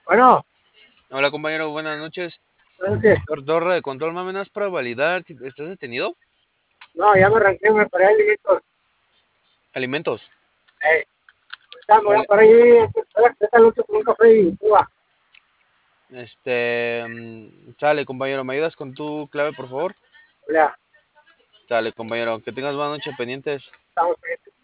Bueno, Hola compañero, buenas noches. es que, Torre de control, más o menos para validar. ¿Estás detenido? no, ya me arranqué, me paré ahí, listo. Alimentos. Ahorita me voy a Vale. parar ahí, esta noche con un café y Cuba. Sale compañero, ¿me ayudas con tu clave, por favor? Ya, Sale compañero, que tengas buena noche pendientes. estamos bien.